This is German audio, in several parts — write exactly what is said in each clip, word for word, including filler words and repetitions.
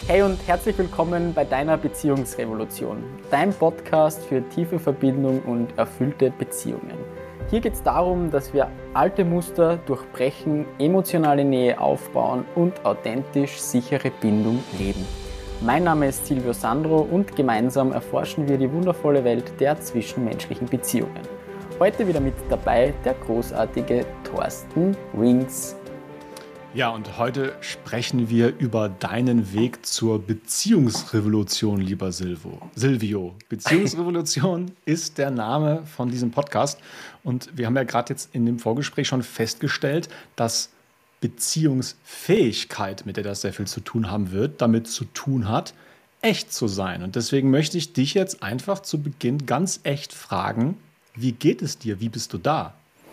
Hey und herzlich willkommen bei deiner Beziehungsrevolution, dein Podcast für tiefe Verbindung und erfüllte Beziehungen. Hier geht es darum, dass wir alte Muster durchbrechen, emotionale Nähe aufbauen und authentisch sichere Bindung leben. Mein Name ist Silvio Sandro und gemeinsam erforschen wir die wundervolle Welt der zwischenmenschlichen Beziehungen. Heute wieder mit dabei der großartige Thorsten Rings. Ja, und heute sprechen wir über deinen Weg zur Beziehungsrevolution, lieber Silvo. Silvio. Beziehungsrevolution ist der Name von diesem Podcast. Und wir haben ja gerade jetzt in dem Vorgespräch schon festgestellt, dass Beziehungsfähigkeit, mit der das sehr viel zu tun haben wird, damit zu tun hat, echt zu sein. Und deswegen möchte ich dich jetzt einfach zu Beginn ganz echt fragen, wie geht es dir? Wie bist du da?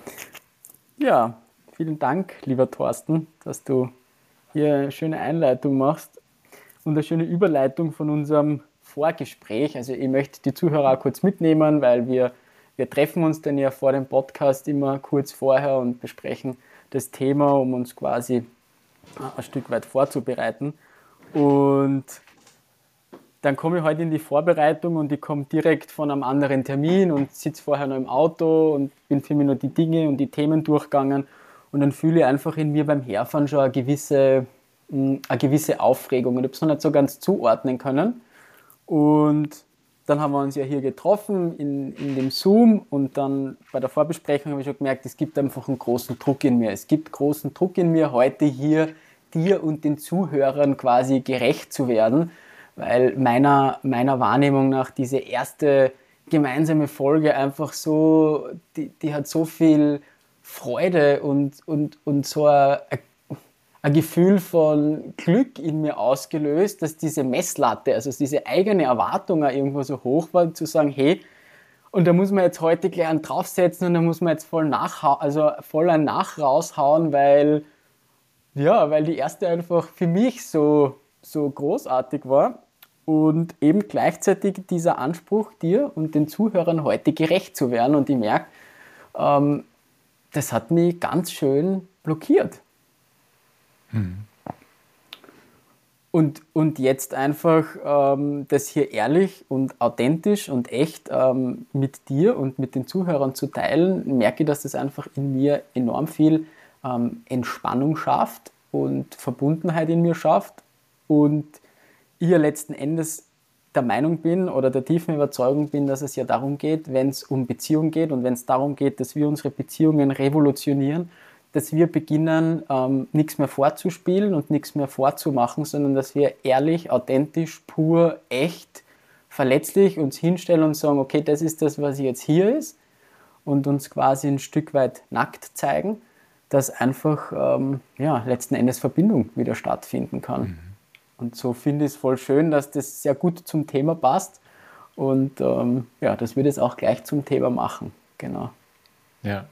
Ja, vielen Dank, lieber Thorsten, dass du hier eine schöne Einleitung machst und eine schöne Überleitung von unserem Vorgespräch. Also ich möchte die Zuhörer kurz mitnehmen, weil wir, wir treffen uns dann ja vor dem Podcast immer kurz vorher und besprechen das Thema, um uns quasi ein Stück weit vorzubereiten. Und dann komme ich heute in die Vorbereitung und ich komme direkt von einem anderen Termin und sitze vorher noch im Auto und bin für mich noch die Dinge und die Themen durchgegangen. Und dann fühle ich einfach in mir beim Herfahren schon eine gewisse, eine gewisse Aufregung. Und ich habe es noch nicht so ganz zuordnen können. Und dann haben wir uns ja hier getroffen in, in dem Zoom. Und dann bei der Vorbesprechung habe ich schon gemerkt, es gibt einfach einen großen Druck in mir. Es gibt großen Druck in mir, heute hier dir und den Zuhörern quasi gerecht zu werden. Weil meiner, meiner Wahrnehmung nach diese erste gemeinsame Folge einfach so, die, die hat so viel Freude und, und, und so ein, ein Gefühl von Glück in mir ausgelöst, dass diese Messlatte, also diese eigene Erwartung auch irgendwo so hoch war, zu sagen, hey, und da muss man jetzt heute gleich einen draufsetzen und da muss man jetzt voll, nachha- also voll ein Nach raushauen, weil, ja, weil die erste einfach für mich so, so großartig war und eben gleichzeitig dieser Anspruch, dir und den Zuhörern heute gerecht zu werden. Und ich merke, ähm, das hat mich ganz schön blockiert. Hm. Und, und jetzt einfach ähm, das hier ehrlich und authentisch und echt ähm, mit dir und mit den Zuhörern zu teilen, merke ich, dass das einfach in mir enorm viel ähm, Entspannung schafft und Verbundenheit in mir schafft. Und ich ja letzten Endes der Meinung bin oder der tiefen Überzeugung bin, dass es ja darum geht, wenn es um Beziehung geht und wenn es darum geht, dass wir unsere Beziehungen revolutionieren, dass wir beginnen, ähm, nichts mehr vorzuspielen und nichts mehr vorzumachen, sondern dass wir ehrlich, authentisch, pur, echt, verletzlich uns hinstellen und sagen, okay, das ist das, was jetzt hier ist und uns quasi ein Stück weit nackt zeigen, dass einfach ähm, ja, letzten Endes Verbindung wieder stattfinden kann. Mhm. Und so finde ich es voll schön, dass das sehr gut zum Thema passt. Und ähm, ja, das würde es auch gleich zum Thema machen. Genau. Ja.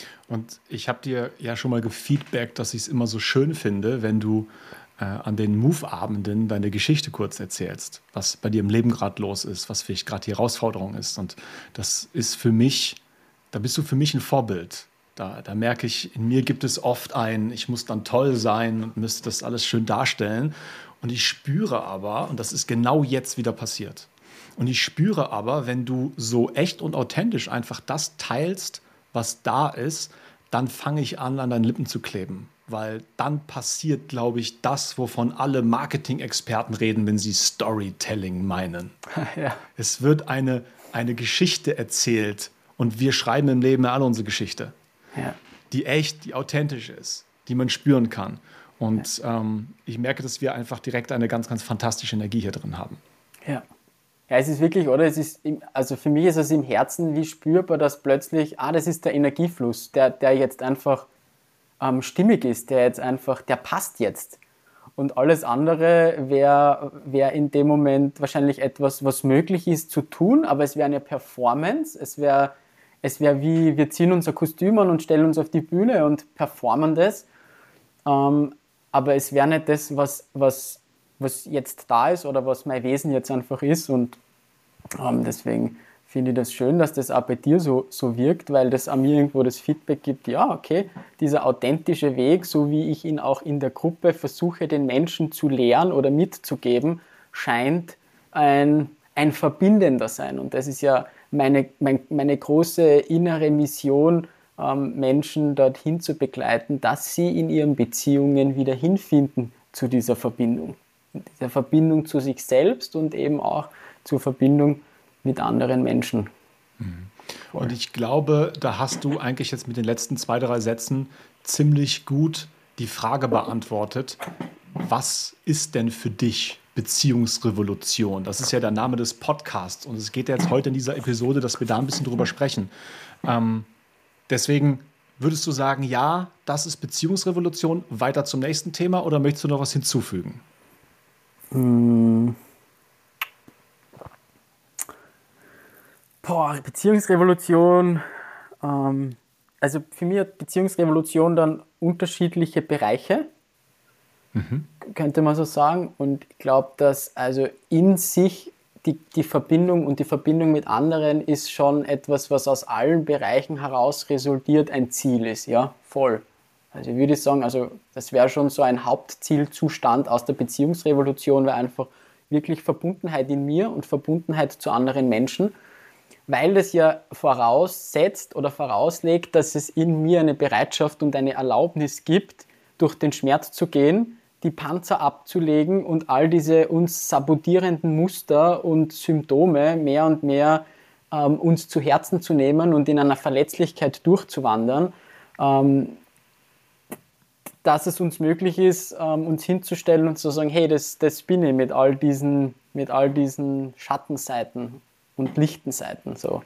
Und ich habe dir ja schon mal gefeedbackt, dass ich es immer so schön finde, wenn du äh, an den Move-Abenden deine Geschichte kurz erzählst, was bei dir im Leben gerade los ist, was vielleicht gerade die Herausforderung ist. Und das ist für mich, da bist du für mich ein Vorbild. Da, da merke ich, in mir gibt es oft ein, ich muss dann toll sein und müsste das alles schön darstellen. Und ich spüre aber, und das ist genau jetzt wieder passiert, und ich spüre aber, wenn du so echt und authentisch einfach das teilst, was da ist, dann fange ich an, an deinen Lippen zu kleben. Weil dann passiert, glaube ich, das, wovon alle Marketing-Experten reden, wenn sie Storytelling meinen. Ja. Es wird eine, eine Geschichte erzählt und wir schreiben im Leben alle unsere Geschichte, ja, die echt, die authentisch ist, die man spüren kann. Und ähm, ich merke, dass wir einfach direkt eine ganz, ganz fantastische Energie hier drin haben. Ja. Ja, es ist wirklich, oder? Es ist, also für mich ist es im Herzen wie spürbar, dass plötzlich, ah, das ist der Energiefluss, der, der jetzt einfach ähm, stimmig ist, der jetzt einfach, der passt jetzt. Und alles andere wäre wär in dem Moment wahrscheinlich etwas, was möglich ist zu tun, aber es wäre eine Performance, es wäre es wär wie, wir ziehen unser Kostüm an und stellen uns auf die Bühne und performen das. Ähm, aber es wäre nicht das, was, was, was jetzt da ist oder was mein Wesen jetzt einfach ist. Und ähm, deswegen finde ich das schön, dass das auch bei dir so, so wirkt, weil das an mir irgendwo das Feedback gibt, ja, okay, dieser authentische Weg, so wie ich ihn auch in der Gruppe versuche, den Menschen zu lehren oder mitzugeben, scheint ein, ein verbindender sein. Und das ist ja meine, mein, meine große innere Mission, ähm, Menschen dorthin zu begleiten, dass sie in ihren Beziehungen wieder hinfinden zu dieser Verbindung. Dieser Verbindung zu sich selbst und eben auch zur Verbindung mit anderen Menschen. Und ich glaube, da hast du eigentlich jetzt mit den letzten zwei, drei Sätzen ziemlich gut die Frage beantwortet, was ist denn für dich Beziehungsrevolution? Das ist ja der Name des Podcasts und es geht ja jetzt heute in dieser Episode, dass wir da ein bisschen drüber sprechen. Ähm, deswegen würdest du sagen, ja, das ist Beziehungsrevolution, weiter zum nächsten Thema oder möchtest du noch was hinzufügen? Hm. Boah, Beziehungsrevolution, ähm, also für mich hat Beziehungsrevolution dann unterschiedliche Bereiche, mhm. könnte man so sagen. Und ich glaube, dass also in sich die, die Verbindung und die Verbindung mit anderen ist schon etwas, was aus allen Bereichen heraus resultiert, ein Ziel ist, ja, voll. Also ich würde sagen, also das wäre schon so ein Hauptzielzustand aus der Beziehungsrevolution, weil einfach wirklich Verbundenheit in mir und Verbundenheit zu anderen Menschen, weil das ja voraussetzt oder vorauslegt, dass es in mir eine Bereitschaft und eine Erlaubnis gibt, durch den Schmerz zu gehen, die Panzer abzulegen und all diese uns sabotierenden Muster und Symptome mehr und mehr ähm, uns zu Herzen zu nehmen und in einer Verletzlichkeit durchzuwandern, ähm, dass es uns möglich ist, ähm, uns hinzustellen und zu sagen, hey, das, das bin ich mit all diesen, mit all diesen Schattenseiten und lichten Seiten. So.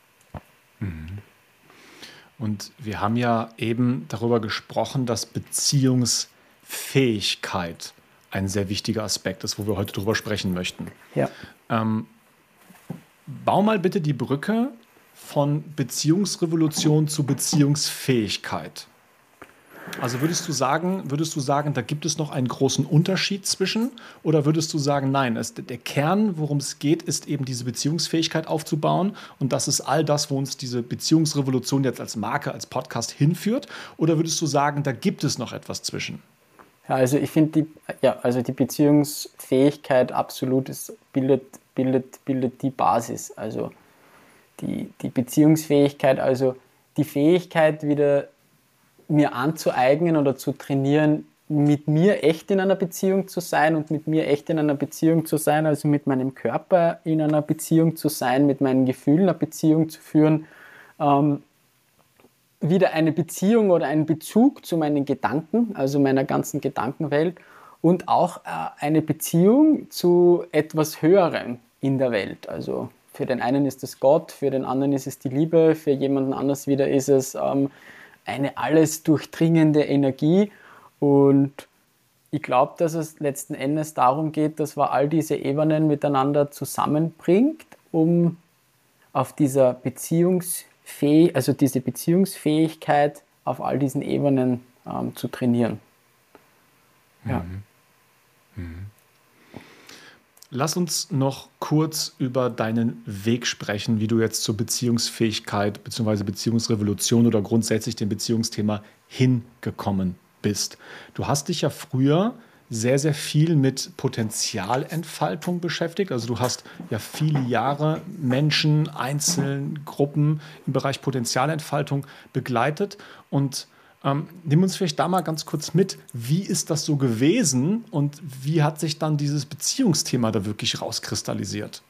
Und wir haben ja eben darüber gesprochen, dass Beziehungsfähigkeit ein sehr wichtiger Aspekt ist, wo wir heute drüber sprechen möchten. Ja. Ähm, bau mal bitte die Brücke von Beziehungsrevolution zu Beziehungsfähigkeit. Also würdest du sagen, würdest du sagen, da gibt es noch einen großen Unterschied zwischen? Oder würdest du sagen, nein, es, der Kern, worum es geht, ist eben diese Beziehungsfähigkeit aufzubauen und das ist all das, wo uns diese Beziehungsrevolution jetzt als Marke, als Podcast hinführt? Oder würdest du sagen, da gibt es noch etwas zwischen? Ja, also ich finde, die, ja, also die Beziehungsfähigkeit absolut ist, bildet, bildet, bildet die Basis. Also die, die Beziehungsfähigkeit, also die Fähigkeit wieder mir anzueignen oder zu trainieren, mit mir echt in einer Beziehung zu sein und mit mir echt in einer Beziehung zu sein, also mit meinem Körper in einer Beziehung zu sein, mit meinen Gefühlen eine Beziehung zu führen, ähm, wieder eine Beziehung oder einen Bezug zu meinen Gedanken, also meiner ganzen Gedankenwelt und auch äh, eine Beziehung zu etwas Höherem in der Welt. Also für den einen ist es Gott, für den anderen ist es die Liebe, für jemanden anders wieder ist es ähm, eine alles durchdringende Energie und ich glaube, dass es letzten Endes darum geht, dass man all diese Ebenen miteinander zusammenbringt, um auf dieser Beziehungsfähigkeit, also diese Beziehungsfähigkeit auf all diesen Ebenen ähm, zu trainieren. Ja. Mhm. Mhm. Lass uns noch kurz über deinen Weg sprechen, wie du jetzt zur Beziehungsfähigkeit bzw. Beziehungsrevolution oder grundsätzlich dem Beziehungsthema hingekommen bist. Du hast dich ja früher sehr, sehr viel mit Potenzialentfaltung beschäftigt. Also du hast ja viele Jahre Menschen, Einzelnen, Gruppen im Bereich Potenzialentfaltung begleitet und Ähm, nimm uns vielleicht da mal ganz kurz mit, wie ist das so gewesen und wie hat sich dann dieses Beziehungsthema da wirklich rauskristallisiert?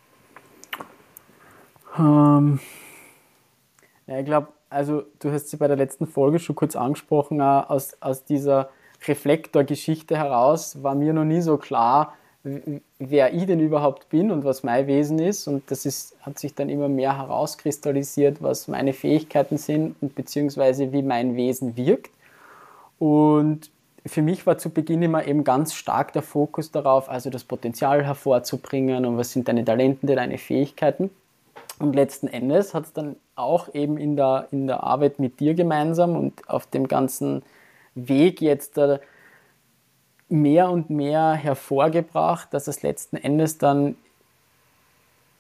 Ähm, ja, ich glaube, also du hast sie bei der letzten Folge schon kurz angesprochen, auch aus, aus dieser Reflektorgeschichte heraus war mir noch nie so klar, wer ich denn überhaupt bin und was mein Wesen ist und das ist, hat sich dann immer mehr herauskristallisiert, was meine Fähigkeiten sind und beziehungsweise wie mein Wesen wirkt und für mich war zu Beginn immer eben ganz stark der Fokus darauf, also das Potenzial hervorzubringen und was sind deine Talente, deine Fähigkeiten und letzten Endes hat es dann auch eben in der, in der Arbeit mit dir gemeinsam und auf dem ganzen Weg jetzt der mehr und mehr hervorgebracht, dass es letzten Endes dann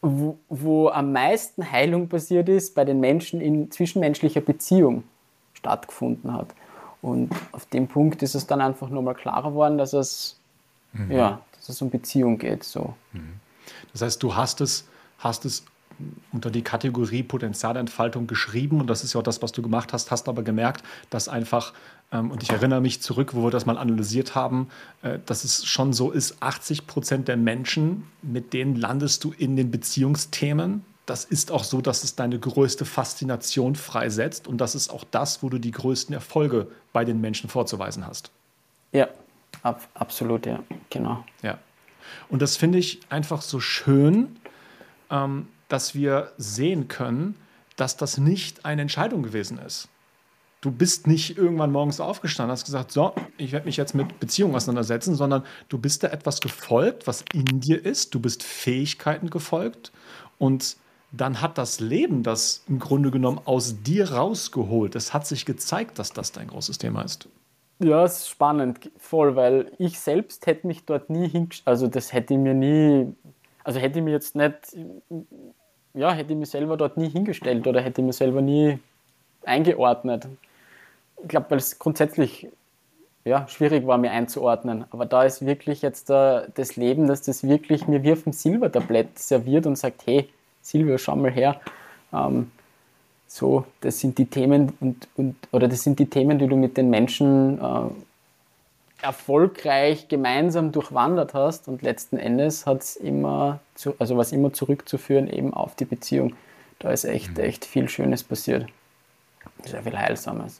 wo, wo am meisten Heilung passiert ist, bei den Menschen in zwischenmenschlicher Beziehung stattgefunden hat. Und auf dem Punkt ist es dann einfach nochmal klarer geworden, dass es, mhm. ja, dass es um Beziehung geht. So. Das heißt, du hast es, hast es unter die Kategorie Potenzialentfaltung geschrieben und das ist ja auch das, was du gemacht hast, hast aber gemerkt, dass einfach, ähm, und ich erinnere mich zurück, wo wir das mal analysiert haben, äh, dass es schon so ist, achtzig Prozent der Menschen, mit denen landest du in den Beziehungsthemen. Das ist auch so, dass es deine größte Faszination freisetzt und das ist auch das, wo du die größten Erfolge bei den Menschen vorzuweisen hast. Ja, ab, absolut, ja, genau. Ja. Und das finde ich einfach so schön, ähm, dass wir sehen können, dass das nicht eine Entscheidung gewesen ist. Du bist nicht irgendwann morgens aufgestanden, hast gesagt, so, ich werde mich jetzt mit Beziehungen auseinandersetzen, sondern du bist da etwas gefolgt, was in dir ist. Du bist Fähigkeiten gefolgt und dann hat das Leben das im Grunde genommen aus dir rausgeholt. Es hat sich gezeigt, dass das dein großes Thema ist. Ja, es ist spannend, voll, weil ich selbst hätte mich dort nie hingestellt, also das hätte ich mir nie, also hätte ich mir jetzt nicht, ja, hätte ich mich selber dort nie hingestellt oder hätte ich mir selber nie eingeordnet. Ich glaube, weil es grundsätzlich ja, schwierig war, mir einzuordnen. Aber da ist wirklich jetzt uh, das Leben, dass das wirklich mir wie auf dem Silbertablett serviert und sagt, hey, Silvia, schau mal her. Ähm, so, das sind die Themen und, und oder das sind die Themen, die du mit den Menschen äh, erfolgreich gemeinsam durchwandert hast und letzten Endes hat's immer zu, also was immer zurückzuführen eben auf die Beziehung. Da ist echt, echt viel Schönes passiert. Sehr viel Heilsames.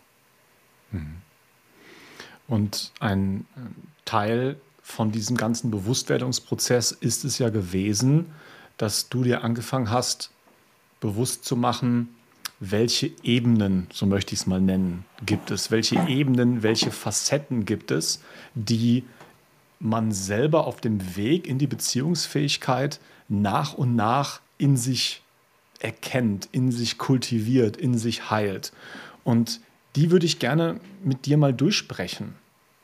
Und ein Teil von diesem ganzen Bewusstwerdungsprozess ist es ja gewesen, dass du dir angefangen hast, bewusst zu machen, welche Ebenen, so möchte ich es mal nennen, gibt es, welche Ebenen, welche Facetten gibt es, die man selber auf dem Weg in die Beziehungsfähigkeit nach und nach in sich erkennt, in sich kultiviert, in sich heilt. Und die würde ich gerne mit dir mal durchsprechen.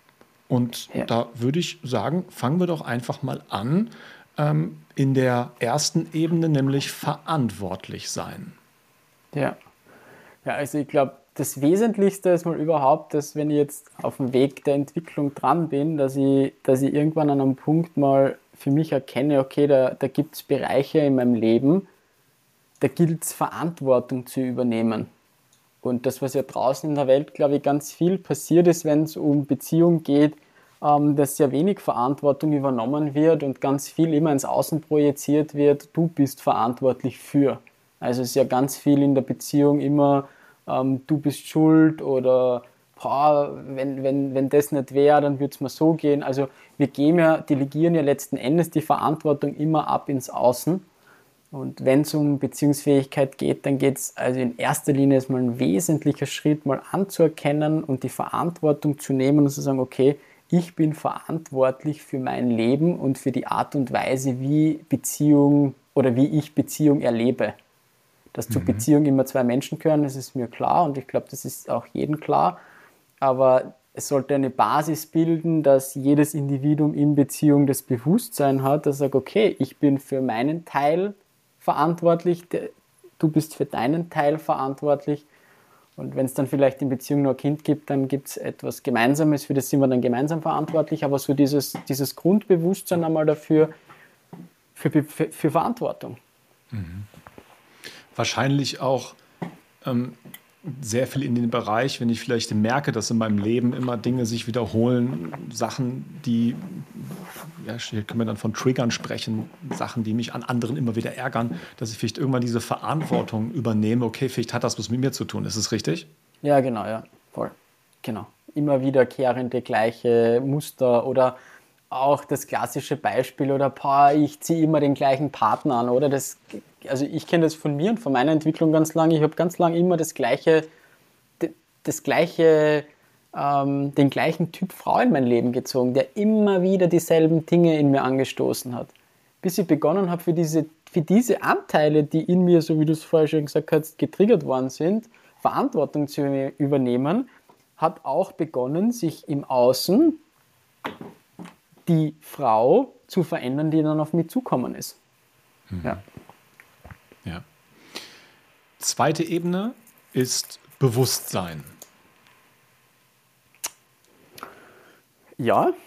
Und ja. Da würde ich sagen, fangen wir doch einfach mal an ähm, in der ersten Ebene, nämlich verantwortlich sein. Ja, ja, also ich glaube, das Wesentlichste ist mal überhaupt, dass wenn ich jetzt auf dem Weg der Entwicklung dran bin, dass ich, dass ich irgendwann an einem Punkt mal für mich erkenne, okay, da, da gibt es Bereiche in meinem Leben, da gilt es Verantwortung zu übernehmen. Und das, was ja draußen in der Welt, glaube ich, ganz viel passiert ist, wenn es um Beziehung geht, ähm, dass sehr wenig Verantwortung übernommen wird und ganz viel immer ins Außen projiziert wird, du bist verantwortlich für. Also es ist ja ganz viel in der Beziehung immer, ähm, du bist schuld oder boah, wenn, wenn, wenn das nicht wäre, dann würde es mir so gehen. Also wir geben ja, delegieren ja letzten Endes die Verantwortung immer ab ins Außen. Und wenn es um Beziehungsfähigkeit geht, dann geht es also in erster Linie ist mal ein wesentlicher Schritt, mal anzuerkennen und die Verantwortung zu nehmen und zu sagen, okay, ich bin verantwortlich für mein Leben und für die Art und Weise, wie Beziehung oder wie ich Beziehung erlebe. Dass mhm. zur Beziehung immer zwei Menschen gehören, das ist mir klar und ich glaube, das ist auch jedem klar. Aber es sollte eine Basis bilden, dass jedes Individuum in Beziehung das Bewusstsein hat, dass er sagt, okay, ich bin für meinen Teil verantwortlich, du bist für deinen Teil verantwortlich und wenn es dann vielleicht in Beziehung nur ein Kind gibt, dann gibt es etwas Gemeinsames, für das sind wir dann gemeinsam verantwortlich, aber so dieses, dieses Grundbewusstsein einmal dafür, für, für, für Verantwortung. Mhm. Wahrscheinlich auch ähm, sehr viel in den Bereich, wenn ich vielleicht merke, dass in meinem Leben immer Dinge sich wiederholen, Sachen, die, ja, hier können wir dann von Triggern sprechen, Sachen, die mich an anderen immer wieder ärgern, dass ich vielleicht irgendwann diese Verantwortung übernehme, okay, vielleicht hat das was mit mir zu tun, ist es richtig? Ja, genau, ja, voll, genau. Immer wiederkehrende gleiche Muster oder auch das klassische Beispiel oder boah, ich ziehe immer den gleichen Partner an, oder? Das, also ich kenne das von mir und von meiner Entwicklung ganz lange. Ich habe ganz lange immer das gleiche, das gleiche, ähm, den gleichen Typ Frau in mein Leben gezogen, der immer wieder dieselben Dinge in mir angestoßen hat. Bis ich begonnen habe, für diese, für diese Anteile, die in mir, so wie du es vorher schon gesagt hast, getriggert worden sind, Verantwortung zu übernehmen, hat auch begonnen, sich im Außen die Frau zu verändern, die dann auf mich zukommen ist. Mhm. Ja. Zweite Ebene ist Bewusstsein. Ja,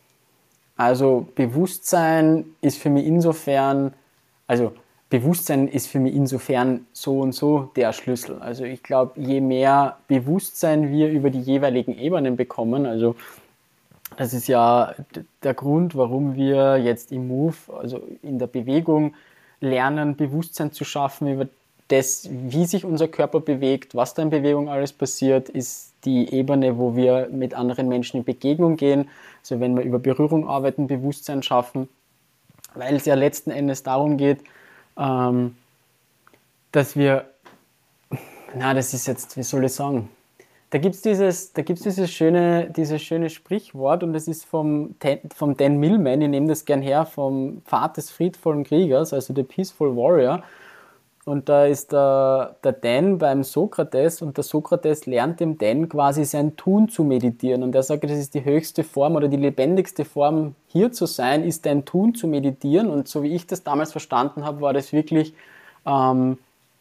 also Bewusstsein ist für mich insofern, also Bewusstsein ist für mich insofern so und so der Schlüssel. Also ich glaube, je mehr Bewusstsein wir über die jeweiligen Ebenen bekommen, also das ist ja der Grund, warum wir jetzt im Move, also in der Bewegung, lernen, Bewusstsein zu schaffen über das, wie sich unser Körper bewegt, was da in Bewegung alles passiert, ist die Ebene, wo wir mit anderen Menschen in Begegnung gehen. Also wenn wir über Berührung arbeiten, Bewusstsein schaffen, weil es ja letzten Endes darum geht, ähm, dass wir, na, das ist jetzt, wie soll ich sagen, da gibt es dieses, da gibt's dieses, schöne, dieses schöne Sprichwort und das ist vom, vom Dan Millman, ich nehme das gern her, vom Pfad des friedvollen Kriegers, also der Peaceful Warrior. Und da ist der, der Dan beim Sokrates und der Sokrates lernt dem Dan quasi sein Tun zu meditieren. Und er sagt, das ist die höchste Form oder die lebendigste Form hier zu sein, ist dein Tun zu meditieren. Und so wie ich das damals verstanden habe, war das wirklich ähm,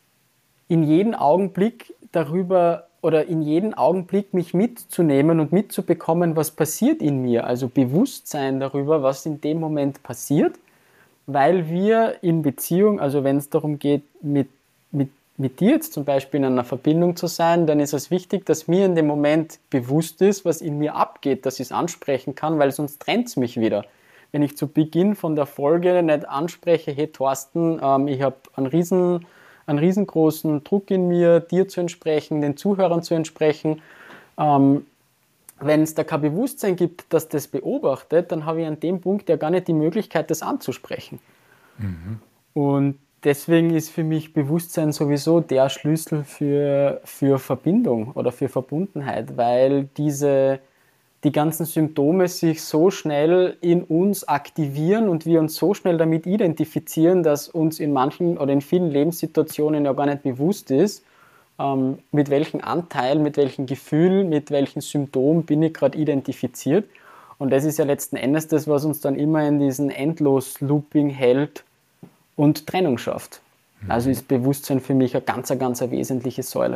in jedem Augenblick darüber oder in jedem Augenblick mich mitzunehmen und mitzubekommen, was passiert in mir. Also Bewusstsein darüber, was in dem Moment passiert, weil wir in Beziehung, also wenn es darum geht, mit, mit, mit dir jetzt zum Beispiel in einer Verbindung zu sein, dann ist es wichtig, dass mir in dem Moment bewusst ist, was in mir abgeht, dass ich es ansprechen kann, weil sonst trennt es mich wieder. Wenn ich zu Beginn von der Folge nicht anspreche, hey Thorsten, ähm, ich habe einen riesen einen riesengroßen Druck in mir, dir zu entsprechen, den Zuhörern zu entsprechen. Ähm, wenn es da kein Bewusstsein gibt, das das beobachtet, dann habe ich an dem Punkt ja gar nicht die Möglichkeit, das anzusprechen. Mhm. Und deswegen ist für mich Bewusstsein sowieso der Schlüssel für, für Verbindung oder für Verbundenheit, weil diese die ganzen Symptome sich so schnell in uns aktivieren und wir uns so schnell damit identifizieren, dass uns in manchen oder in vielen Lebenssituationen ja gar nicht bewusst ist, ähm, mit welchem Anteil, mit welchem Gefühl, mit welchem Symptom bin ich gerade identifiziert. Und das ist ja letzten Endes das, was uns dann immer in diesen Endlos-Looping hält und Trennung schafft. Mhm. Also ist Bewusstsein für mich eine ganz, ganz eine wesentliche Säule.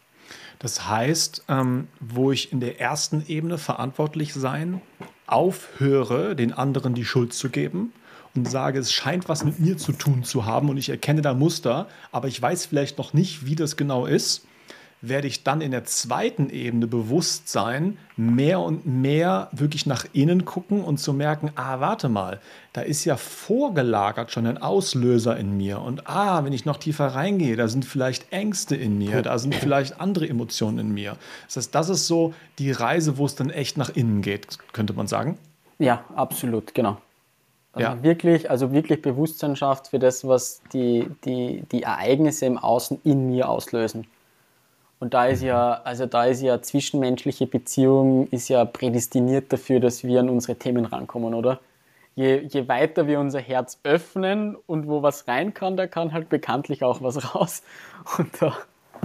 Das heißt, ähm, wo ich in der ersten Ebene verantwortlich sein, aufhöre, den anderen die Schuld zu geben und sage, es scheint was mit mir zu tun zu haben und ich erkenne da Muster, aber ich weiß vielleicht noch nicht, wie das genau ist, werde ich dann in der zweiten Ebene bewusst sein, mehr und mehr wirklich nach innen gucken und zu merken, ah, warte mal, da ist ja vorgelagert schon ein Auslöser in mir und ah, wenn ich noch tiefer reingehe, da sind vielleicht Ängste in mir, da sind vielleicht andere Emotionen in mir. Das heißt, das ist so die Reise, wo es dann echt nach innen geht, könnte man sagen? Ja, absolut, genau. Also ja. wirklich, also wirklich Bewusstsein schafft für das, was die, die, die Ereignisse im Außen in mir auslösen. Und da ist ja, also da ist ja zwischenmenschliche Beziehung ist ja prädestiniert dafür, dass wir an unsere Themen rankommen, oder? Je, je weiter wir unser Herz öffnen und wo was rein kann, da kann halt bekanntlich auch was raus. Und da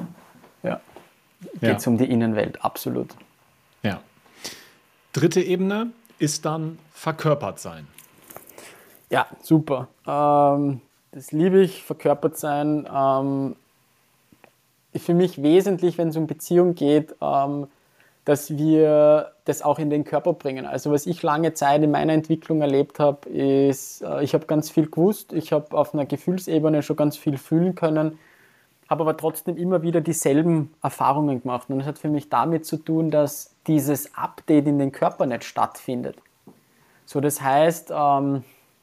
ja, geht es ja. um die Innenwelt, absolut. Ja. Dritte Ebene ist dann verkörpert sein. Ja, super. Ähm, das liebe ich, verkörpert sein. Ähm, für mich wesentlich, wenn es um Beziehung geht, ähm, dass wir das auch in den Körper bringen. Also was ich lange Zeit in meiner Entwicklung erlebt habe, ist, äh, ich habe ganz viel gewusst, ich habe auf einer Gefühlsebene schon ganz viel fühlen können, habe aber trotzdem immer wieder dieselben Erfahrungen gemacht. Und das hat für mich damit zu tun, dass dieses Update in den Körper nicht stattfindet. So, das heißt, ähm,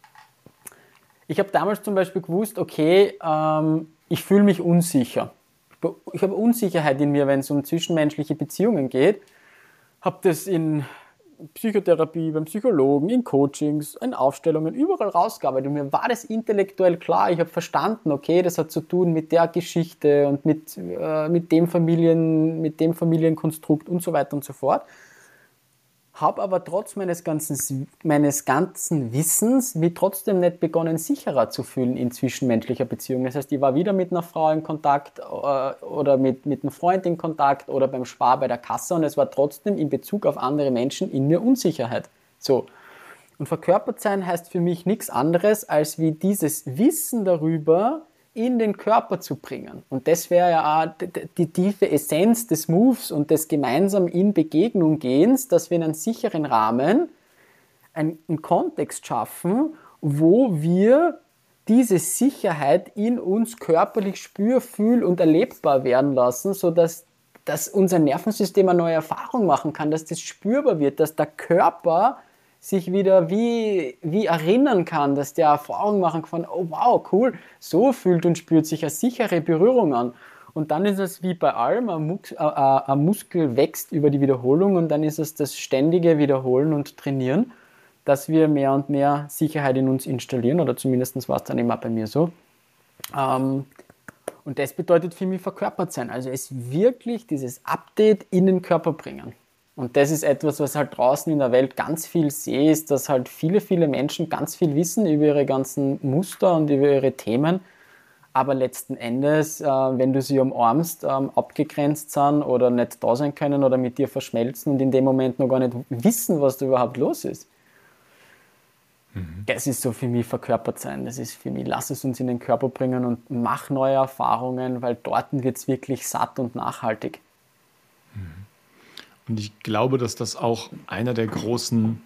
ich habe damals zum Beispiel gewusst, okay, ähm, ich fühle mich unsicher. Ich habe Unsicherheit in mir, wenn es um zwischenmenschliche Beziehungen geht. Habe das in Psychotherapie, beim Psychologen, in Coachings, in Aufstellungen, überall rausgearbeitet. Und mir war das intellektuell klar. Ich habe verstanden, okay, das hat zu tun mit der Geschichte und mit, äh, mit, dem Familien, mit dem Familienkonstrukt und so weiter und so fort. Habe aber trotz meines ganzen, meines ganzen Wissens mich trotzdem nicht begonnen, sicherer zu fühlen in zwischenmenschlicher Beziehung. Das heißt, ich war wieder mit einer Frau in Kontakt äh, oder mit, mit einem Freund in Kontakt oder beim Spar bei der Kasse und es war trotzdem in Bezug auf andere Menschen in mir Unsicherheit. So. Und verkörpert sein heißt für mich nichts anderes, als wie dieses Wissen darüber, in den Körper zu bringen. Und das wäre ja auch die tiefe Essenz des Moves und des gemeinsam in Begegnung Gehens, dass wir in einem sicheren Rahmen einen Kontext schaffen, wo wir diese Sicherheit in uns körperlich spür-, fühl- und erlebbar werden lassen, sodass dass unser Nervensystem eine neue Erfahrung machen kann, dass das spürbar wird, dass der Körper sich wieder wie, wie erinnern kann, dass der Erfahrung machen kann, oh wow, cool, so fühlt und spürt sich eine sichere Berührung an. Und dann ist es wie bei allem, ein, Mus- äh, ein Muskel wächst über die Wiederholung und dann ist es das ständige Wiederholen und Trainieren, dass wir mehr und mehr Sicherheit in uns installieren, oder zumindest war es dann immer bei mir so. Ähm, und das bedeutet für mich verkörpert sein, also es wirklich dieses Update in den Körper bringen. Und das ist etwas, was halt draußen in der Welt ganz viel sehe, ist, dass halt viele, viele Menschen ganz viel wissen über ihre ganzen Muster und über ihre Themen, aber letzten Endes, äh, wenn du sie umarmst, ähm, abgegrenzt sind oder nicht da sein können oder mit dir verschmelzen und in dem Moment noch gar nicht wissen, was da überhaupt los ist. Das ist so für mich verkörpert sein. Das ist für mich, lass es uns in den Körper bringen und mach neue Erfahrungen, weil dort wird es wirklich satt und nachhaltig. Und ich glaube, dass das auch einer der großen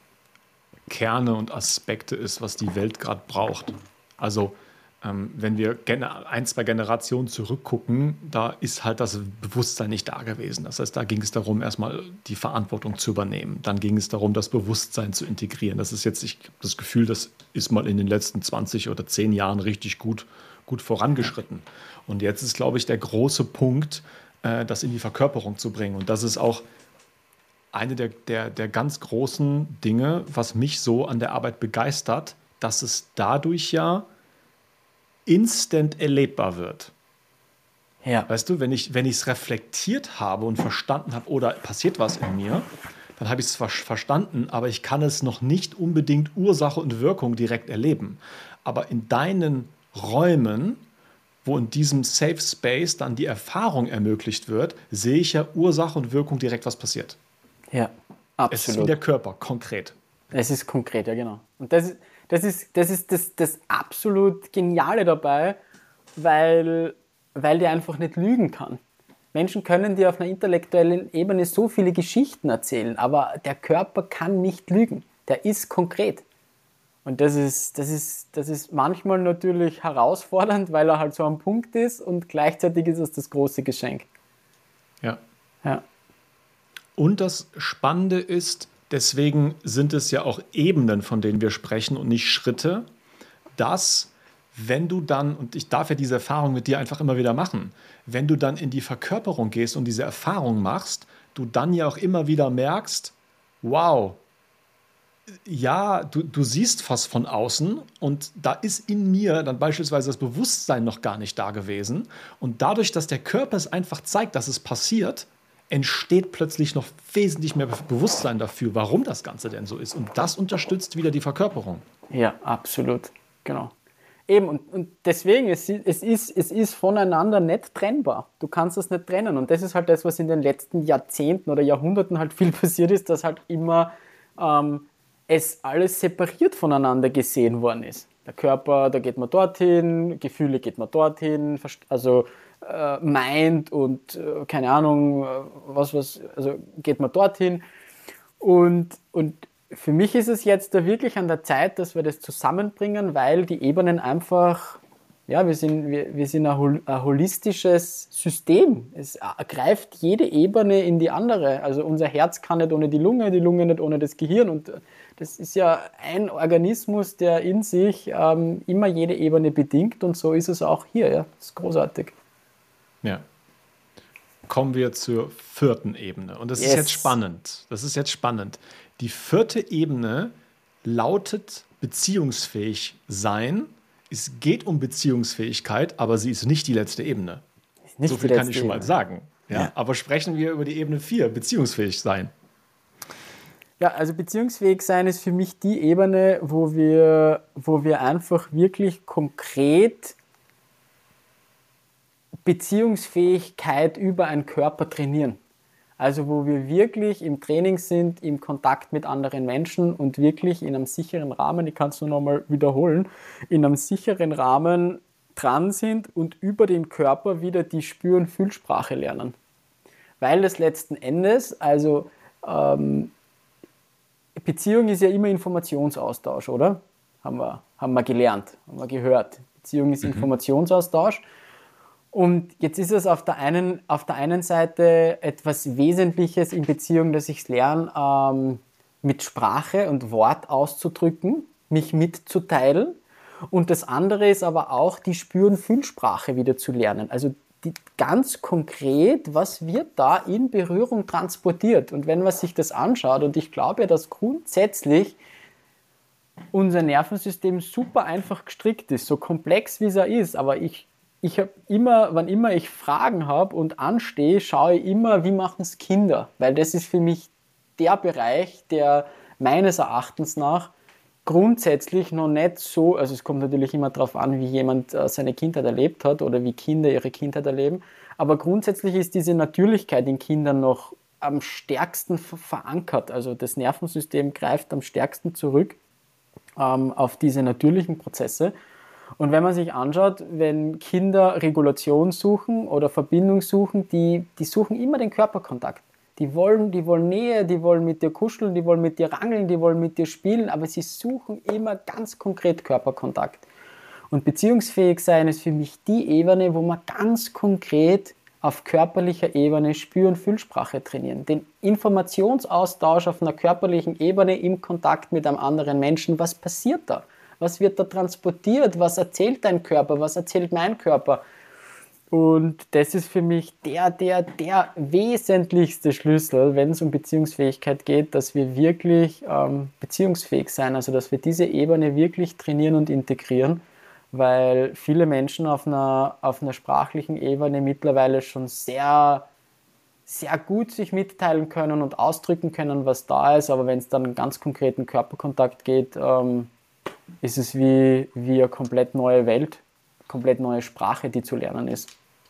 Kerne und Aspekte ist, was die Welt gerade braucht. Also ähm, wenn wir ein, zwei Generationen zurückgucken, da ist halt das Bewusstsein nicht da gewesen. Das heißt, da ging es darum, erstmal die Verantwortung zu übernehmen. Dann ging es darum, das Bewusstsein zu integrieren. Das ist jetzt, ich habe das Gefühl, das ist mal in den letzten zwanzig oder zehn Jahren richtig gut, gut vorangeschritten. Und jetzt ist, glaube ich, der große Punkt, äh, das in die Verkörperung zu bringen. Und das ist auch eine der, der, der ganz großen Dinge, was mich so an der Arbeit begeistert, dass es dadurch ja instant erlebbar wird. Ja. Weißt du, wenn ich wenn ich es reflektiert habe und verstanden habe, oder passiert was in mir, dann habe ich es ver- verstanden, aber ich kann es noch nicht unbedingt Ursache und Wirkung direkt erleben. Aber in deinen Räumen, wo in diesem Safe Space dann die Erfahrung ermöglicht wird, sehe ich ja Ursache und Wirkung direkt, was passiert. Ja, absolut. Es ist wie der Körper, konkret. Es ist konkret, ja genau. Und das ist das, ist, das, ist das, das absolut Geniale dabei, weil, weil der einfach nicht lügen kann. Menschen können dir auf einer intellektuellen Ebene so viele Geschichten erzählen, aber der Körper kann nicht lügen. Der ist konkret. Und das ist, das ist, das ist manchmal natürlich herausfordernd, weil er halt so am Punkt ist und gleichzeitig ist es das große Geschenk. Ja. Ja. Und das Spannende ist, deswegen sind es ja auch Ebenen, von denen wir sprechen und nicht Schritte, dass, wenn du dann, und ich darf ja diese Erfahrung mit dir einfach immer wieder machen, wenn du dann in die Verkörperung gehst und diese Erfahrung machst, du dann ja auch immer wieder merkst, wow, ja, du, du siehst was von außen und da ist in mir dann beispielsweise das Bewusstsein noch gar nicht da gewesen und dadurch, dass der Körper es einfach zeigt, dass es passiert, entsteht plötzlich noch wesentlich mehr Bewusstsein dafür, warum das Ganze denn so ist. Und das unterstützt wieder die Verkörperung. Ja, absolut. Genau. Eben, und, und deswegen, es, es, ist, es ist voneinander nicht trennbar. Du kannst das nicht trennen. Und das ist halt das, was in den letzten Jahrzehnten oder Jahrhunderten halt viel passiert ist, dass halt immer ähm, es alles separiert voneinander gesehen worden ist. Der Körper, da geht man dorthin, Gefühle geht man dorthin, also äh, Mind und äh, keine Ahnung, äh, was, was, also geht man dorthin. Und, und für mich ist es jetzt da wirklich an der Zeit, dass wir das zusammenbringen, weil die Ebenen einfach, ja, wir sind, wir, wir sind ein, hol, ein holistisches System. Es greift jede Ebene in die andere. Also unser Herz kann nicht ohne die Lunge, die Lunge nicht ohne das Gehirn. Und das ist ja ein Organismus, der in sich ähm, immer jede Ebene bedingt. Und so ist es auch hier. Ja. Das ist großartig. Ja. Kommen wir zur vierten Ebene. Und das Yes. ist jetzt spannend. Das ist jetzt spannend. Die vierte Ebene lautet beziehungsfähig sein. Es geht um Beziehungsfähigkeit, aber sie ist nicht die letzte Ebene. Nicht so viel kann ich schon mal sagen. Ja? Ja. Aber sprechen wir über die Ebene vier, beziehungsfähig sein. Ja, also beziehungsfähig sein ist für mich die Ebene, wo wir, wo wir einfach wirklich konkret Beziehungsfähigkeit über einen Körper trainieren. Also wo wir wirklich im Training sind, im Kontakt mit anderen Menschen und wirklich in einem sicheren Rahmen, ich kann es nur noch mal wiederholen, in einem sicheren Rahmen dran sind und über den Körper wieder die Spür- und Fühlsprache lernen. Weil das letzten Endes, also ähm, Beziehung ist ja immer Informationsaustausch, oder? Haben wir, haben wir gelernt, haben wir gehört. Beziehung ist mhm. Informationsaustausch. Und jetzt ist es auf der einen, auf der einen Seite etwas Wesentliches in Beziehung, dass ich es lerne, ähm, mit Sprache und Wort auszudrücken, mich mitzuteilen. Und das andere ist aber auch die Spür- und Fühlsprache wieder zu lernen. Also die, ganz konkret, was wird da in Berührung transportiert? Und wenn man sich das anschaut, und ich glaube ja, dass grundsätzlich unser Nervensystem super einfach gestrickt ist, so komplex wie es er ist, aber ich Ich habe immer, wann immer ich Fragen habe und anstehe, schaue ich immer, wie machen es Kinder, weil das ist für mich der Bereich, der meines Erachtens nach grundsätzlich noch nicht so, also es kommt natürlich immer darauf an, wie jemand äh, seine Kindheit erlebt hat oder wie Kinder ihre Kindheit erleben, aber grundsätzlich ist diese Natürlichkeit in Kindern noch am stärksten verankert, also das Nervensystem greift am stärksten zurück ähm, auf diese natürlichen Prozesse. Und wenn man sich anschaut, wenn Kinder Regulation suchen oder Verbindung suchen, die, die suchen immer den Körperkontakt. Die wollen, die wollen Nähe, die wollen mit dir kuscheln, die wollen mit dir rangeln, die wollen mit dir spielen, aber sie suchen immer ganz konkret Körperkontakt. Und beziehungsfähig sein ist für mich die Ebene, wo man ganz konkret auf körperlicher Ebene Spür- und Fühlsprache trainieren. Den Informationsaustausch auf einer körperlichen Ebene im Kontakt mit einem anderen Menschen, was passiert da? Was wird da transportiert? Was erzählt dein Körper? Was erzählt mein Körper? Und das ist für mich der, der, der wesentlichste Schlüssel, wenn es um Beziehungsfähigkeit geht, dass wir wirklich ähm, beziehungsfähig sein, also dass wir diese Ebene wirklich trainieren und integrieren, weil viele Menschen auf einer, auf einer sprachlichen Ebene mittlerweile schon sehr, sehr gut sich mitteilen können und ausdrücken können, was da ist, aber wenn es dann einen ganz konkreten Körperkontakt geht, ähm, ist es wie, wie eine komplett neue Welt, komplett neue Sprache, die zu lernen ist.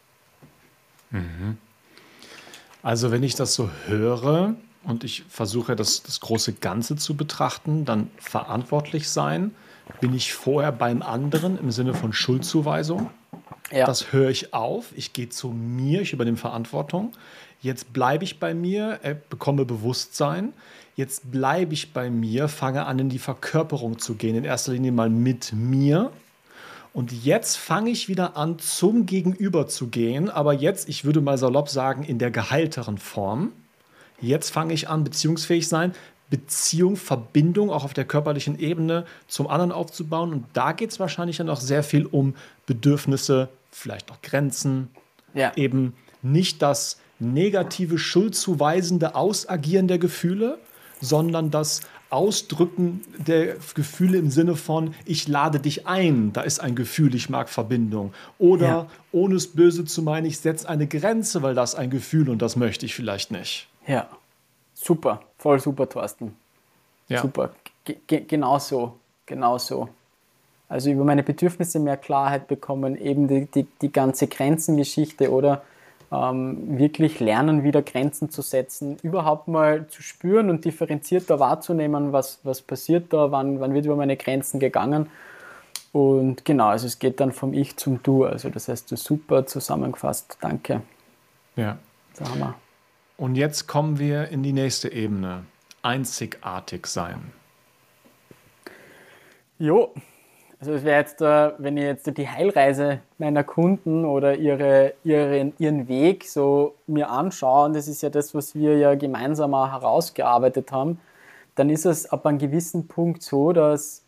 Also wenn ich das so höre und ich versuche, das, das große Ganze zu betrachten, dann verantwortlich sein, bin ich vorher beim anderen im Sinne von Schuldzuweisung. Ja. Das höre ich auf, ich gehe zu mir, ich übernehme Verantwortung. Jetzt bleibe ich bei mir, äh, bekomme Bewusstsein. Jetzt bleibe ich bei mir, fange an, in die Verkörperung zu gehen, in erster Linie mal mit mir. Und jetzt fange ich wieder an, zum Gegenüber zu gehen, aber jetzt, ich würde mal salopp sagen, in der geheilteren Form. Jetzt fange ich an, beziehungsfähig sein, Beziehung, Verbindung auch auf der körperlichen Ebene zum anderen aufzubauen. Und da geht es wahrscheinlich dann auch sehr viel um Bedürfnisse, vielleicht auch Grenzen, ja. Eben nicht das negative, schuldzuweisende Ausagieren der Gefühle, sondern das Ausdrücken der Gefühle im Sinne von, ich lade dich ein, da ist ein Gefühl, ich mag Verbindung. Oder ja. ohne es böse zu meinen, ich setze eine Grenze, weil das ein Gefühl und das möchte ich vielleicht nicht. Ja, super, voll super, Thorsten. Ja. Super, G- g- genau so, genau so. Also über meine Bedürfnisse mehr Klarheit bekommen, eben die, die, die ganze Grenzengeschichte oder Ähm, wirklich lernen, wieder Grenzen zu setzen, überhaupt mal zu spüren und differenzierter wahrzunehmen, was, was passiert da, wann, wann wird über meine Grenzen gegangen. Und genau, also es geht dann vom Ich zum Du. Also das heißt, du super zusammengefasst. Danke. Ja. Der Hammer. Und jetzt kommen wir in die nächste Ebene. Einzigartig sein. Jo. Also es wäre jetzt, wenn ich jetzt die Heilreise meiner Kunden oder ihre, ihren, ihren Weg so mir anschaue, und das ist ja das, was wir ja gemeinsam auch herausgearbeitet haben, dann ist es ab einem gewissen Punkt so, dass,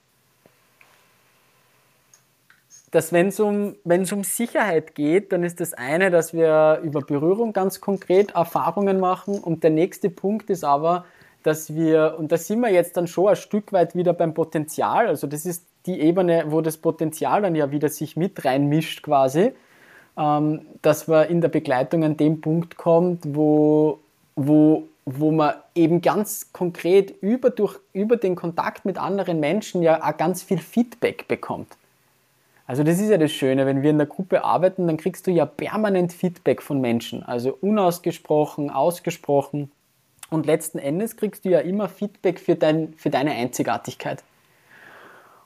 dass wenn es um, wenn es um Sicherheit geht, dann ist das eine, dass wir über Berührung ganz konkret Erfahrungen machen, und der nächste Punkt ist aber, dass wir, und da sind wir jetzt dann schon ein Stück weit wieder beim Potenzial, also das ist die Ebene, wo das Potenzial dann ja wieder sich mit reinmischt quasi, ähm, dass man in der Begleitung an den Punkt kommt, wo, wo, wo man eben ganz konkret über, durch, über den Kontakt mit anderen Menschen ja auch ganz viel Feedback bekommt. Also das ist ja das Schöne, wenn wir in der Gruppe arbeiten, dann kriegst du ja permanent Feedback von Menschen, also unausgesprochen, ausgesprochen, und letzten Endes kriegst du ja immer Feedback für, dein, für deine Einzigartigkeit.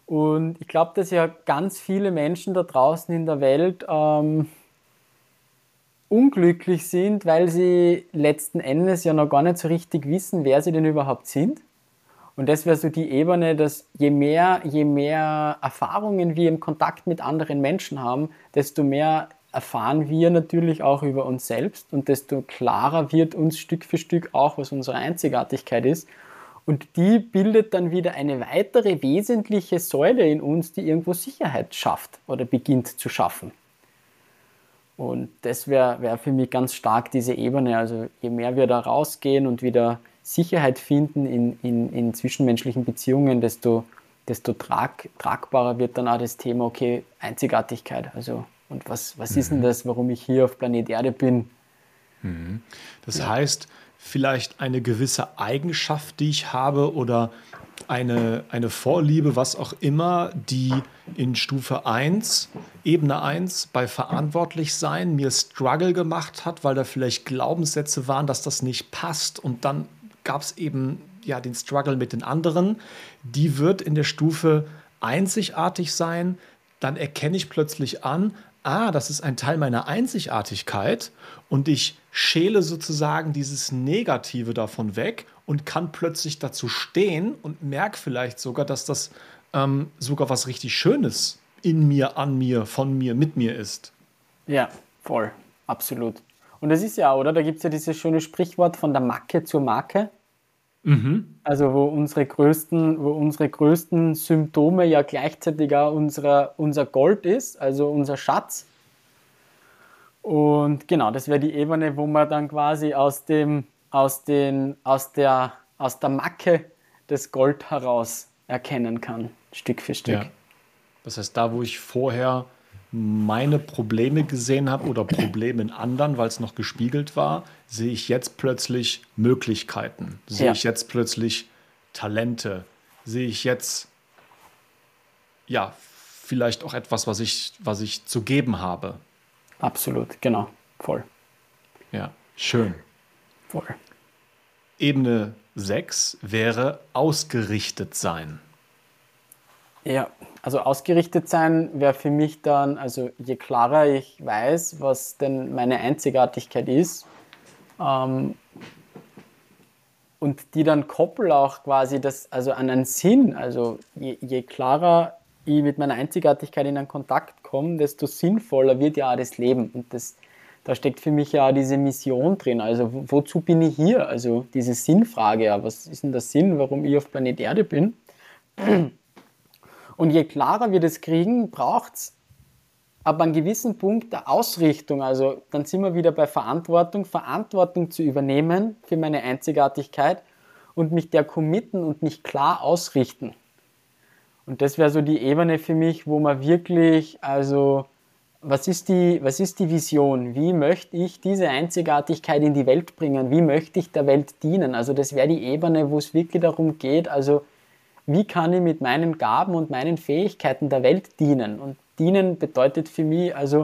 Und ich glaube, dass ja ganz viele Menschen da draußen in der Welt ähm, unglücklich sind, weil sie letzten Endes ja noch gar nicht so richtig wissen, wer sie denn überhaupt sind. Und das wäre so die Ebene, dass je mehr, je mehr Erfahrungen wir im Kontakt mit anderen Menschen haben, desto mehr erfahren wir natürlich auch über uns selbst und desto klarer wird uns Stück für Stück auch, was unsere Einzigartigkeit ist. Und die bildet dann wieder eine weitere wesentliche Säule in uns, die irgendwo Sicherheit schafft oder beginnt zu schaffen. Und das wäre wär für mich ganz stark diese Ebene. Also je mehr wir da rausgehen und wieder Sicherheit finden in, in, in zwischenmenschlichen Beziehungen, desto, desto trag, tragbarer wird dann auch das Thema, okay, Einzigartigkeit. Also, und was, was mhm. ist denn das, warum ich hier auf Planet Erde bin? Mhm. Das Ja. heißt, vielleicht eine gewisse Eigenschaft, die ich habe oder eine, eine Vorliebe, was auch immer, die in Stufe eins, Ebene eins bei Verantwortlichsein mir Struggle gemacht hat, weil da vielleicht Glaubenssätze waren, dass das nicht passt und dann gab es eben ja den Struggle mit den anderen. Die wird in der Stufe einzigartig sein. Dann erkenne ich plötzlich an, ah, das ist ein Teil meiner Einzigartigkeit und ich schäle sozusagen dieses Negative davon weg und kann plötzlich dazu stehen und merke vielleicht sogar, dass das ähm, sogar was richtig Schönes in mir, an mir, von mir, mit mir ist. Ja, voll, absolut. Und das ist ja, oder? Da gibt es ja dieses schöne Sprichwort von der Macke zur Marke. Mhm. Also wo unsere größten, wo unsere größten Symptome ja gleichzeitig auch unsere, unser Gold ist, also unser Schatz. Und genau, das wäre die Ebene, wo man dann quasi aus dem, aus den, aus der, aus der Macke das Gold heraus erkennen kann, Stück für Stück. Ja. Das heißt, da, wo ich vorher meine Probleme gesehen habe oder Probleme in anderen, weil es noch gespiegelt war, sehe ich jetzt plötzlich Möglichkeiten. Sehe Ja. ich jetzt plötzlich Talente. Sehe ich jetzt, ja, vielleicht auch etwas, was ich, was ich zu geben habe. Absolut, genau, voll, Ja, schön. voll. Ebene sechs wäre ausgerichtet sein. Ja, also ausgerichtet sein wäre für mich dann, also je klarer ich weiß, was denn meine Einzigartigkeit ist, ähm, und die dann koppel auch quasi das, also an einen Sinn, also je, je klarer ich mit meiner Einzigartigkeit in einen Kontakt komme, desto sinnvoller wird ja auch das Leben. Und das, da steckt für mich ja auch diese Mission drin. Also wo, wozu bin ich hier? Also diese Sinnfrage, ja, was ist denn der Sinn, warum ich auf Planet Erde bin? Und je klarer wir das kriegen, braucht es ab einem gewissen Punkt der Ausrichtung. Also dann sind wir wieder bei Verantwortung, Verantwortung zu übernehmen für meine Einzigartigkeit und mich der committen und mich klar ausrichten. Und das wäre so die Ebene für mich, wo man wirklich, also was ist die, was ist die Vision? Wie möchte ich diese Einzigartigkeit in die Welt bringen? Wie möchte ich der Welt dienen? Also das wäre die Ebene, wo es wirklich darum geht, also wie kann ich mit meinen Gaben und meinen Fähigkeiten der Welt dienen? Und dienen bedeutet für mich, also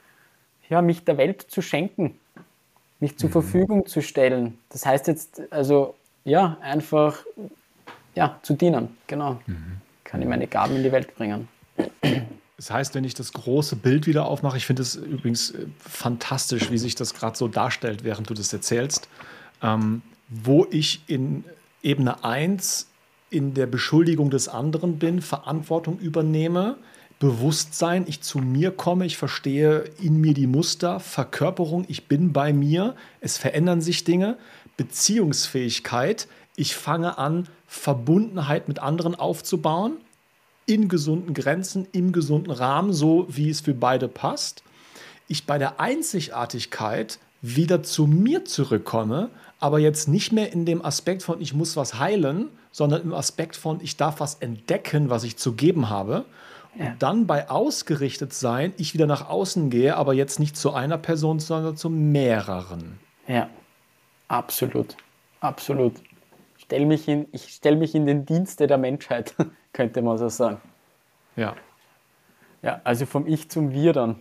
ja, mich der Welt zu schenken, mich zur mhm. Verfügung zu stellen. Das heißt jetzt, also ja, einfach ja, zu dienen, genau. Mhm. Kann ich meine Gaben in die Welt bringen. Das heißt, wenn ich das große Bild wieder aufmache, ich finde es übrigens fantastisch, wie sich das gerade so darstellt, während du das erzählst, ähm, wo ich in Ebene eins in der Beschuldigung des anderen bin, Verantwortung übernehme, Bewusstsein, ich zu mir komme, ich verstehe in mir die Muster, Verkörperung, ich bin bei mir, es verändern sich Dinge, Beziehungsfähigkeit, ich fange an, Verbundenheit mit anderen aufzubauen, in gesunden Grenzen, im gesunden Rahmen, so wie es für beide passt. Ich bei der Einzigartigkeit wieder zu mir zurückkomme, aber jetzt nicht mehr in dem Aspekt von, ich muss was heilen, sondern im Aspekt von, ich darf was entdecken, was ich zu geben habe. Und ja. dann bei ausgerichtet sein, ich wieder nach außen gehe, aber jetzt nicht zu einer Person, sondern zu mehreren. Ja, absolut, absolut. Ich stelle mich in, ich stelle mich in den Dienste der Menschheit, könnte man so sagen. Ja. Ja, also vom Ich zum Wir dann.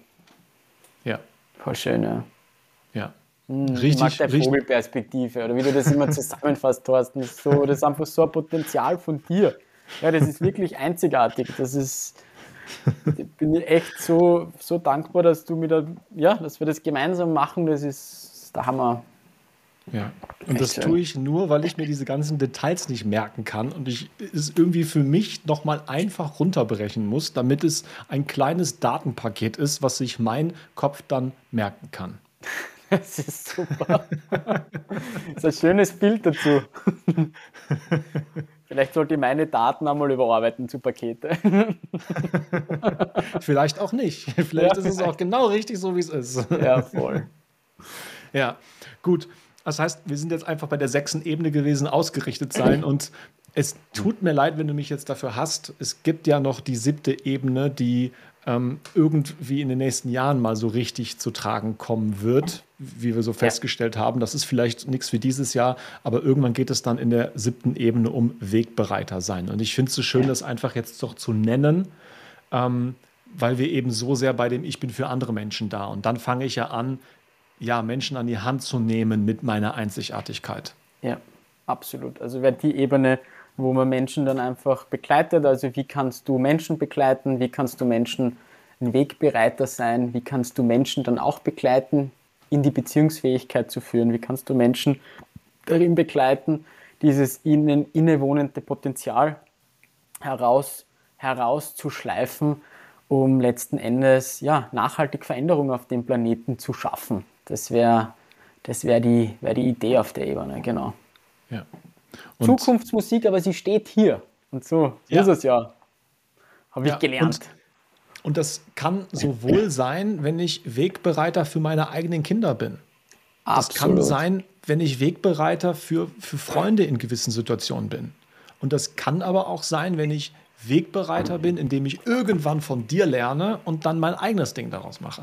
Ja. Voll schön, ja. Ja. Richtig, ich mag der richtig. Vogelperspektive, oder wie du das immer zusammenfasst, Thorsten. So, das ist einfach so ein Potenzial von dir. Ja, das ist wirklich einzigartig. Das ist, ich bin ich echt so, so dankbar, dass du mir da, ja, dass wir das gemeinsam machen. Das ist der Hammer. Ja. Und Echt das schön. tue ich nur, weil ich mir diese ganzen Details nicht merken kann und ich es irgendwie für mich nochmal einfach runterbrechen muss, damit es ein kleines Datenpaket ist, was sich mein Kopf dann merken kann. Das ist super. Das ist ein schönes Bild dazu. Vielleicht sollte ich meine Daten einmal überarbeiten zu Pakete. Vielleicht auch nicht. Ja, Vielleicht ist es auch genau richtig so, wie es ist. ja, voll. Ja, gut. Das heißt, wir sind jetzt einfach bei der sechsten Ebene gewesen, ausgerichtet sein. Und es tut mir leid, wenn du mich jetzt dafür hasst. Es gibt ja noch die siebte Ebene, die ähm, irgendwie in den nächsten Jahren mal so richtig zu tragen kommen wird, wie wir so festgestellt haben. Das ist vielleicht nichts für dieses Jahr, aber irgendwann geht es dann in der siebten Ebene um Wegbereiter sein. Und ich finde es so schön, das einfach jetzt doch zu nennen, ähm, weil wir eben so sehr bei dem Ich bin für andere Menschen da. Und dann fange ich ja an, ja, Menschen an die Hand zu nehmen mit meiner Einzigartigkeit. Ja, absolut. Also wäre die Ebene, wo man Menschen dann einfach begleitet. Also wie kannst du Menschen begleiten? Wie kannst du Menschen ein Wegbereiter sein? Wie kannst du Menschen dann auch begleiten, in die Beziehungsfähigkeit zu führen? Wie kannst du Menschen darin begleiten, dieses ihnen innewohnende Potenzial heraus, herauszuschleifen, um letzten Endes ja, nachhaltig Veränderung auf dem Planeten zu schaffen? Das wäre das wär die, wär die Idee auf der Ebene, genau. Ja. Und Zukunftsmusik, aber sie steht hier. Und so, so ja. ist es ja. Habe ich ja. gelernt. Und, und das kann sowohl sein, wenn ich Wegbereiter für meine eigenen Kinder bin. Das Absolut. kann sein, wenn ich Wegbereiter für, für Freunde in gewissen Situationen bin. Und das kann aber auch sein, wenn ich Wegbereiter bin, indem ich irgendwann von dir lerne und dann mein eigenes Ding daraus mache.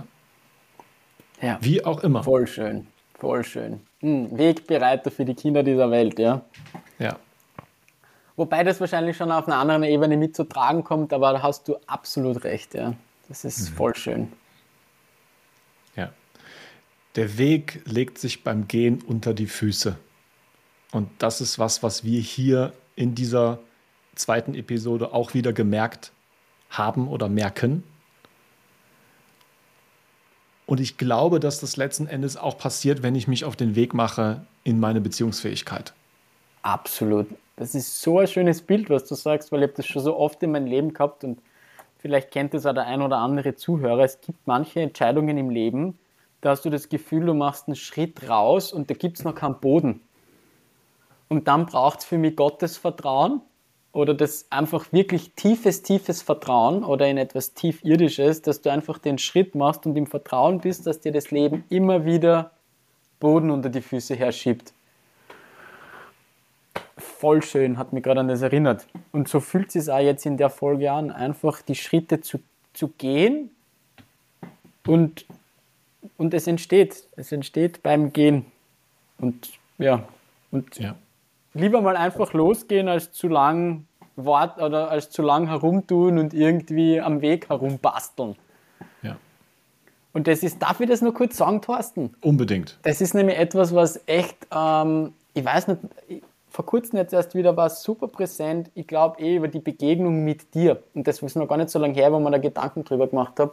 Ja. Wie auch immer. Voll schön, voll schön. Hm, Wegbereiter für die Kinder dieser Welt, ja. Ja. Wobei das wahrscheinlich schon auf einer anderen Ebene mitzutragen kommt, aber da hast du absolut recht, ja. Das ist mhm. voll schön. Ja. Der Weg legt sich beim Gehen unter die Füße. Und das ist was, was wir hier in dieser zweiten Episode auch wieder gemerkt haben oder merken. Und ich glaube, dass das letzten Endes auch passiert, wenn ich mich auf den Weg mache in meine Beziehungsfähigkeit. Absolut. Das ist so ein schönes Bild, was du sagst, weil ich habe das schon so oft in meinem Leben gehabt und vielleicht kennt das auch der ein oder andere Zuhörer. Es gibt manche Entscheidungen im Leben, da hast du das Gefühl, du machst einen Schritt raus und da gibt es noch keinen Boden. Und dann braucht es für mich Gottes Vertrauen oder das einfach wirklich tiefes, tiefes Vertrauen oder in etwas Tiefirdisches, dass du einfach den Schritt machst und im Vertrauen bist, dass dir das Leben immer wieder Boden unter die Füße herschiebt. Voll schön, hat mich gerade an das erinnert. Und so fühlt es sich auch jetzt in der Folge an, einfach die Schritte zu, zu gehen und, und es entsteht. Es entsteht beim Gehen. Und ja, und ja. lieber mal einfach losgehen, als zu lang warten oder als zu lang herumtun und irgendwie am Weg herumbasteln. Ja. Und das ist, darf ich das nur kurz sagen, Thorsten? Unbedingt. Das ist nämlich etwas, was echt, ähm, ich weiß nicht, vor kurzem jetzt erst wieder war es super präsent, ich glaube eh über die Begegnung mit dir. Und das ist noch gar nicht so lange her, wo man da Gedanken drüber gemacht habe,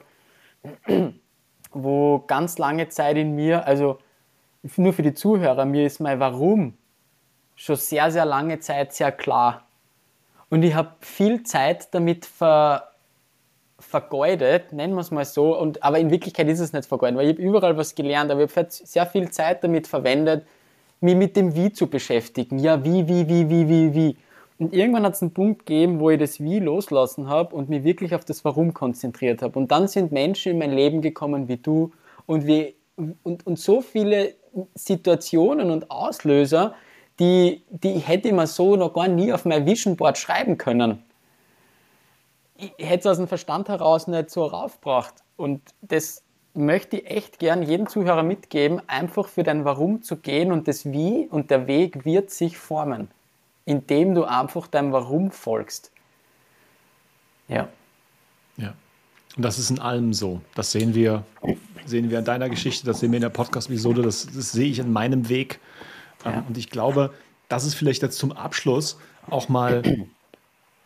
wo ganz lange Zeit in mir, also nur für die Zuhörer, mir ist mein Warum schon sehr, sehr lange Zeit sehr klar. Und ich habe viel Zeit damit ver, vergeudet, nennen wir es mal so, und, aber in Wirklichkeit ist es nicht vergeudet, weil ich habe überall was gelernt, aber ich habe sehr viel Zeit damit verwendet, mich mit dem Wie zu beschäftigen. Ja, wie, wie, wie, wie, wie, wie. Und irgendwann hat es einen Punkt gegeben, wo ich das Wie loslassen habe und mich wirklich auf das Warum konzentriert habe. Und dann sind Menschen in mein Leben gekommen wie du und, wie, und, und so viele Situationen und Auslöser, die, die hätte ich mir so noch gar nie auf mein Vision Board schreiben können. Ich hätte es aus dem Verstand heraus nicht so raufgebracht. Und das möchte ich echt gern jedem Zuhörer mitgeben, einfach für dein Warum zu gehen und das Wie und der Weg wird sich formen, indem du einfach deinem Warum folgst. Ja. Ja. Und das ist in allem so. Das sehen wir, sehen wir in deiner Geschichte, das sehen wir in der Podcast-Episode, das, das sehe ich in meinem Weg. Ja. Und ich glaube, das ist vielleicht jetzt zum Abschluss auch mal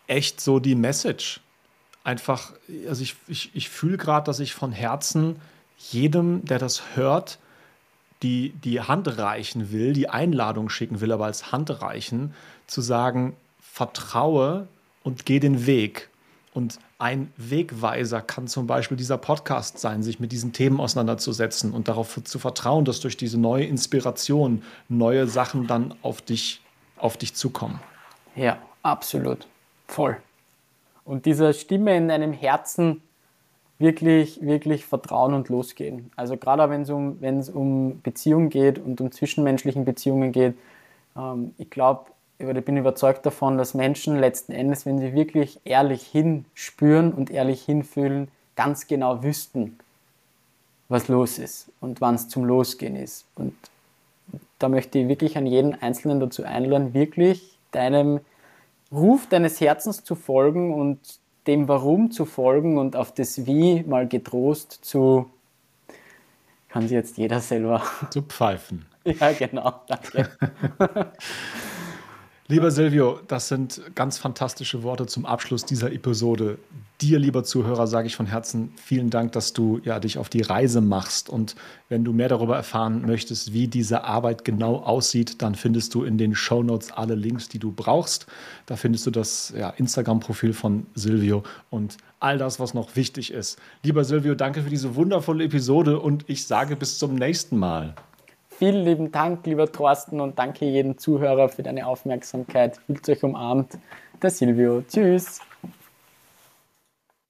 echt so die Message. Einfach, also ich, ich, ich fühle gerade, dass ich von Herzen jedem, der das hört, die, die Hand reichen will, die Einladung schicken will, aber als Hand reichen, zu sagen, vertraue und geh den Weg. Und ein Wegweiser kann zum Beispiel dieser Podcast sein, sich mit diesen Themen auseinanderzusetzen und darauf zu vertrauen, dass durch diese neue Inspiration neue Sachen dann auf dich, auf dich zukommen. Ja, absolut. Voll. Und dieser Stimme in deinem Herzen wirklich, wirklich vertrauen und losgehen. Also gerade wenn es um, wenn es um Beziehungen geht und um zwischenmenschlichen Beziehungen geht, ähm, ich glaube, ich bin überzeugt davon, dass Menschen letzten Endes, wenn sie wirklich ehrlich hinspüren und ehrlich hinfühlen, ganz genau wüssten, was los ist und wann es zum Losgehen ist. Und da möchte ich wirklich an jeden Einzelnen dazu einladen, wirklich deinem Ruf deines Herzens zu folgen und dem Warum zu folgen und auf das Wie mal getrost zu, kann sich jetzt jeder selber zu pfeifen. Ja, genau, danke. Lieber Silvio, das sind ganz fantastische Worte zum Abschluss dieser Episode. Dir, lieber Zuhörer, sage ich von Herzen vielen Dank, dass du ja, dich auf die Reise machst. Und wenn du mehr darüber erfahren möchtest, wie diese Arbeit genau aussieht, dann findest du in den Shownotes alle Links, die du brauchst. Da findest du das ja, Instagram-Profil von Silvio und all das, was noch wichtig ist. Lieber Silvio, danke für diese wundervolle Episode und ich sage bis zum nächsten Mal. Vielen lieben Dank, lieber Thorsten, und danke jedem Zuhörer für deine Aufmerksamkeit. Fühlt euch umarmt. Der Silvio. Tschüss.